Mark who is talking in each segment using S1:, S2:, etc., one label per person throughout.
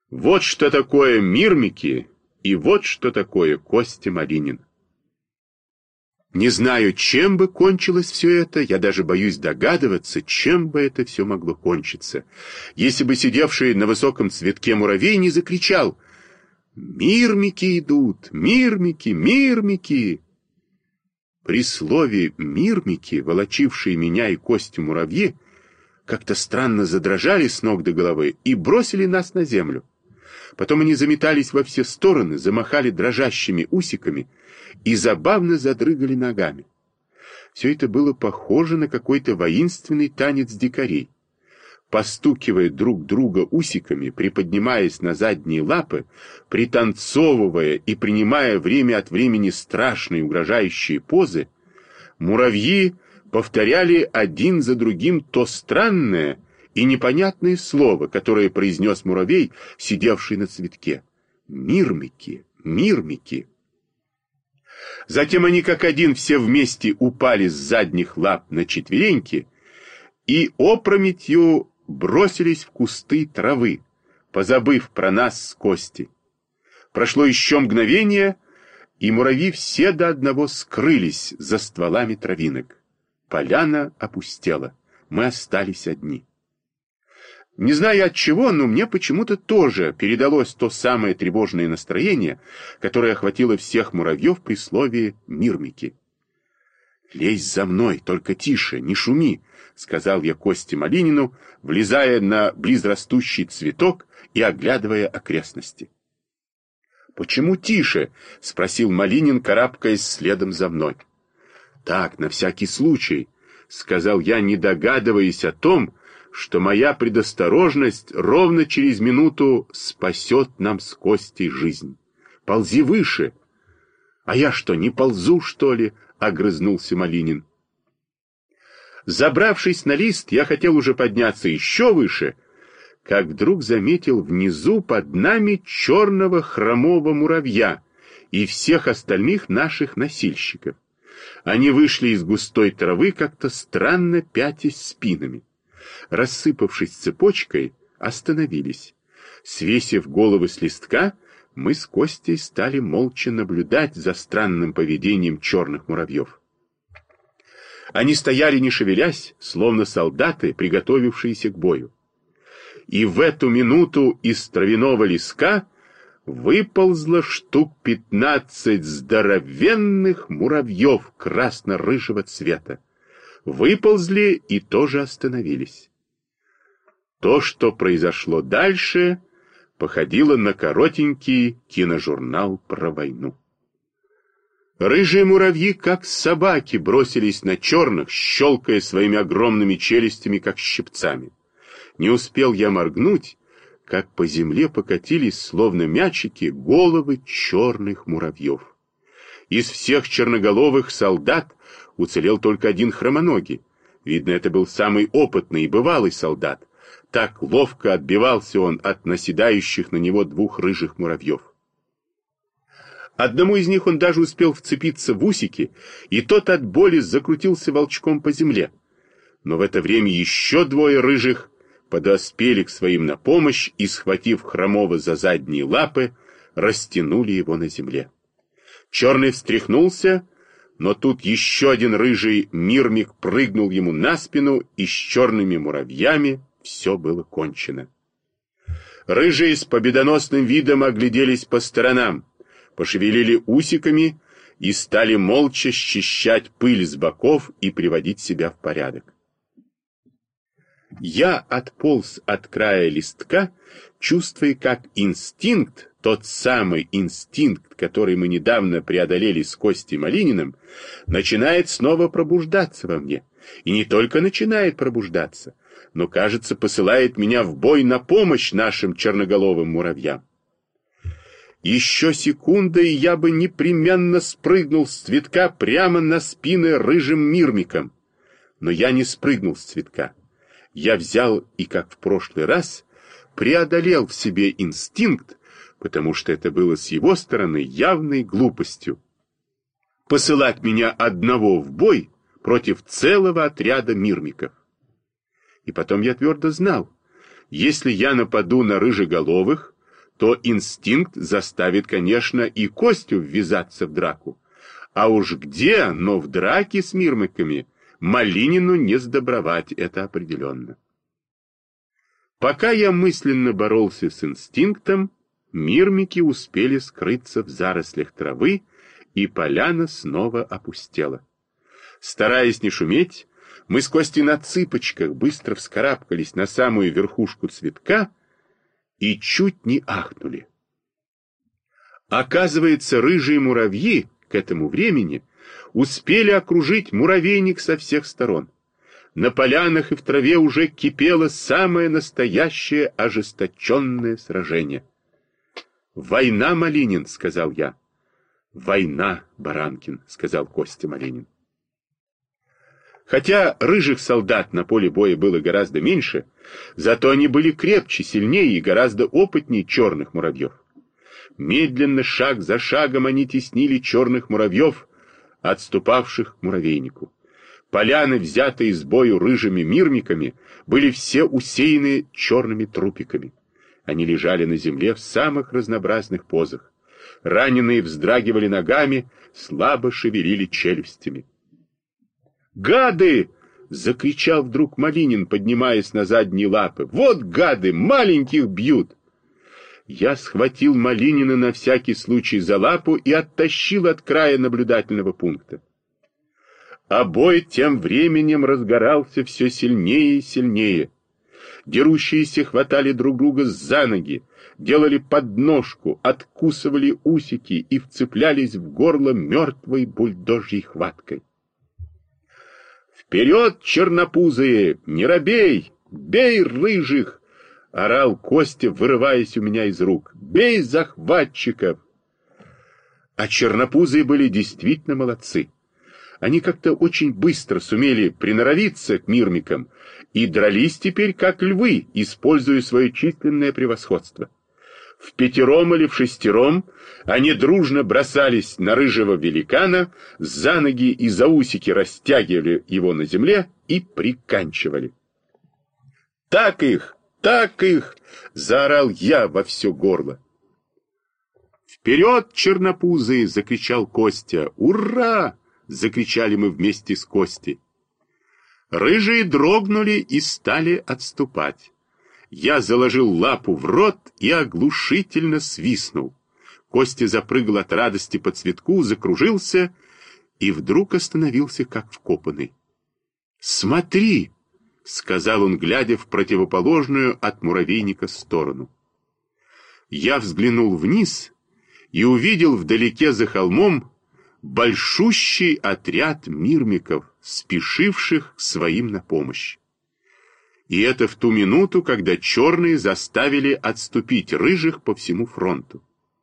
S1: Вот что такое мирмики, и вот что такое Костя Малинин. Не знаю, чем бы кончилось все это, я даже боюсь догадываться, чем бы это все могло кончиться, если бы сидевший на высоком цветке муравей не закричал: «Мирмики идут! Мирмики! Мирмики!» При слове «мирмики», волочившие меня и Костю муравьи, как-то странно задрожали с ног до головы и бросили нас на землю. Потом они заметались во все стороны, замахали дрожащими усиками и забавно задрыгали ногами. Все это было похоже на какой-то воинственный танец дикарей. Постукивая друг друга усиками, приподнимаясь на задние лапы, пританцовывая и принимая время от времени страшные угрожающие позы, муравьи повторяли один за другим то странное и непонятное слово, которое произнес муравей, сидевший на цветке. «Мирмики! Мирмики!» Затем они как один все вместе упали с задних лап на четвереньки и опрометью бросились в кусты травы, позабыв про нас с Костей. Прошло еще мгновение, и муравьи все до одного скрылись за стволами травинок. Поляна опустела, мы остались одни. Не знаю от чего, но мне почему-то тоже передалось то самое тревожное настроение, которое охватило всех муравьев при слове «мирмики». «Лезь за мной, только тише, не шуми», — сказал я Косте Малинину, влезая на близрастущий цветок и оглядывая окрестности. «Почему тише?» — спросил Малинин, карабкаясь следом за мной. «Так, на всякий случай», — сказал я, не догадываясь о том, что моя предосторожность ровно через минуту спасет нам с Костей жизнь. «Ползи выше». «А я что, не ползу, что ли?» — огрызнулся Малинин. Забравшись на лист, я хотел уже подняться еще выше, как вдруг заметил внизу под нами черного хромого муравья и всех остальных наших носильщиков. Они вышли из густой травы, как-то странно пятясь спинами. Рассыпавшись цепочкой, остановились. Свесив головы с листка, мы с Костей стали молча наблюдать за странным поведением черных муравьев. Они стояли, не шевелясь, словно солдаты, приготовившиеся к бою. И в эту минуту из травяного леска выползло штук 15 здоровенных муравьев красно-рыжего цвета. Выползли и тоже остановились. То, что произошло дальше, походило на коротенький киножурнал про войну. Рыжие муравьи, как собаки, бросились на черных, щелкая своими огромными челюстями, как щипцами. Не успел я моргнуть, как по земле покатились, словно мячики, головы черных муравьев. Из всех черноголовых солдат уцелел только один хромоногий. Видно, это был самый опытный и бывалый солдат. Так ловко отбивался он от наседающих на него двух рыжих муравьев. Одному из них он даже успел вцепиться в усики, и тот от боли закрутился волчком по земле. Но в это время еще двое рыжих подоспели к своим на помощь и, схватив хромого за задние лапы, растянули его на земле. Черный встряхнулся, но тут еще один рыжий мирмик прыгнул ему на спину, и с черными муравьями все было кончено. Рыжие с победоносным видом огляделись по сторонам, пошевелили усиками и стали молча счищать пыль с боков и приводить себя в порядок. Я отполз от края листка, чувствуя, как инстинкт, тот самый инстинкт, который мы недавно преодолели с Костей Малининым, начинает снова пробуждаться во мне. И не только начинает пробуждаться, но, кажется, посылает меня в бой на помощь нашим черноголовым муравьям. Еще секунда, и я бы непременно спрыгнул с цветка прямо на спины рыжим мирмиком. Но я не спрыгнул с цветка. Я взял и, как в прошлый раз, преодолел в себе инстинкт, потому что это было с его стороны явной глупостью. Посылать меня одного в бой против целого отряда мирмиков. И потом я твердо знал, если я нападу на рыжеголовых, то инстинкт заставит, конечно, и Костю ввязаться в драку. А уж где, но в драке с мирмиками Малинину не сдобровать, это определенно. Пока я мысленно боролся с инстинктом, мирмики успели скрыться в зарослях травы, и поляна снова опустела. Стараясь не шуметь, мы с Костей на цыпочках быстро вскарабкались на самую верхушку цветка и чуть не ахнули. Оказывается, рыжие муравьи к этому времени успели окружить муравейник со всех сторон. На полянах и в траве уже кипело самое настоящее ожесточенное сражение. «Война, Малинин», — сказал я. «Война, Баранкин», — сказал Костя Малинин. Хотя рыжих солдат на поле боя было гораздо меньше, зато они были крепче, сильнее и гораздо опытнее черных муравьев. Медленно, шаг за шагом, они теснили черных муравьев, отступавших к муравейнику. Поляны, взятые с бою рыжими мирмиками, были все усеяны черными трупиками. Они лежали на земле в самых разнообразных позах. Раненые вздрагивали ногами, слабо шевелили челюстями. «Гады!» — закричал вдруг Малинин, поднимаясь на задние лапы. «Вот гады! Маленьких бьют!» Я схватил Малинина на всякий случай за лапу и оттащил от края наблюдательного пункта. А бой тем временем разгорался все сильнее и сильнее. Дерущиеся хватали друг друга за ноги, делали подножку, откусывали усики и вцеплялись в горло мертвой бульдожьей хваткой. «Вперед, чернопузые! Не робей! Бей рыжих!» — орал Костя, вырываясь у меня из рук. «Бей захватчиков!» А чернопузые были действительно молодцы. Они как-то очень быстро сумели приноровиться к мирмикам и дрались теперь как львы, используя свое численное превосходство. Впятером или в шестером они дружно бросались на рыжего великана, за ноги и за усики растягивали его на земле и приканчивали. «Так их! Так их!» — заорал я во все горло. «Вперед, чернопузые!» — закричал Костя. «Ура!» — закричали мы вместе с Костей. Рыжие дрогнули и стали отступать. Я заложил лапу в рот и оглушительно свистнул. Костя запрыгал от радости по цветку, закружился и вдруг остановился, как вкопанный. «Смотри!» — сказал он, глядя в противоположную от муравейника сторону. Я взглянул вниз и увидел вдалеке за холмом большущий отряд мирмиков, спешивших к своим на помощь. И это в ту минуту, когда черные заставили отступить рыжих по всему фронту.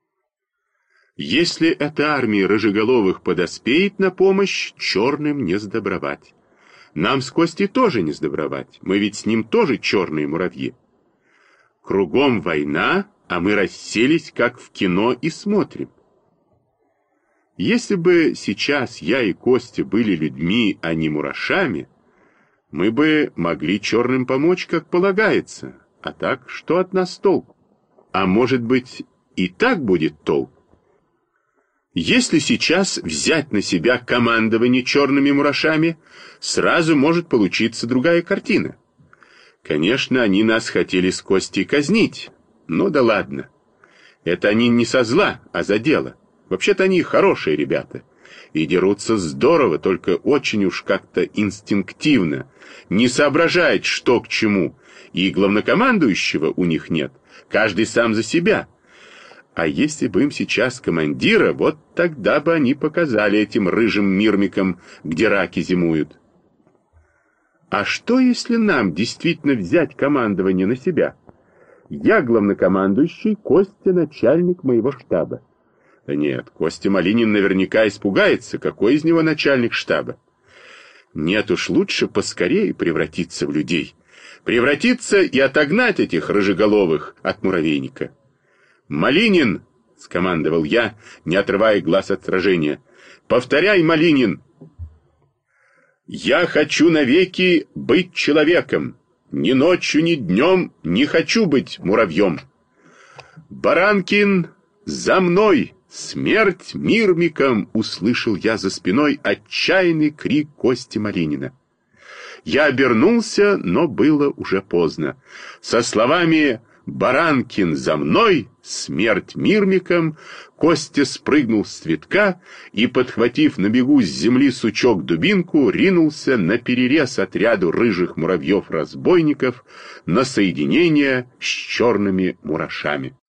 S1: Если эта армия рыжеголовых подоспеет на помощь, черным не сдобровать. Нам с Костей тоже не сдобровать, мы ведь с ним тоже черные муравьи. Кругом война, а мы расселись, как в кино, и смотрим. Если бы сейчас я и Костя были людьми, а не мурашами, мы бы могли черным помочь, как полагается. А так, что от нас толк? А может быть, и так будет толк? Если сейчас взять на себя командование черными мурашами, сразу может получиться другая картина. Конечно, они нас хотели с Костей казнить, но да ладно. Это они не со зла, а за дело. Вообще-то они хорошие ребята. И дерутся здорово, только очень уж как-то инстинктивно. Не соображает, что к чему. И главнокомандующего у них нет. Каждый сам за себя. А если бы им сейчас командира, вот тогда бы они показали этим рыжим мирмикам, где раки зимуют. А что, если нам действительно взять командование на себя? Я главнокомандующий, Костя начальник моего штаба. Да нет, Костя Малинин наверняка испугается, какой из него начальник штаба. Нет уж, лучше поскорее превратиться в людей. Превратиться и отогнать этих рыжеголовых от муравейника. «Малинин!» — скомандовал я, не отрывая глаз от сражения. «Повторяй, Малинин!» «Я хочу навеки быть человеком. Ни ночью, ни днем не хочу быть муравьем». «Баранкин, за мной! Смерть мирмикам!» — услышал я за спиной отчаянный крик Кости Малинина. Я обернулся, но было уже поздно. Со словами «Баранкин, за мной! Смерть мирмикам!» Костя спрыгнул с цветка и, подхватив на бегу с земли сучок-дубинку, ринулся наперерез отряду рыжих муравьев-разбойников на соединение с черными мурашами.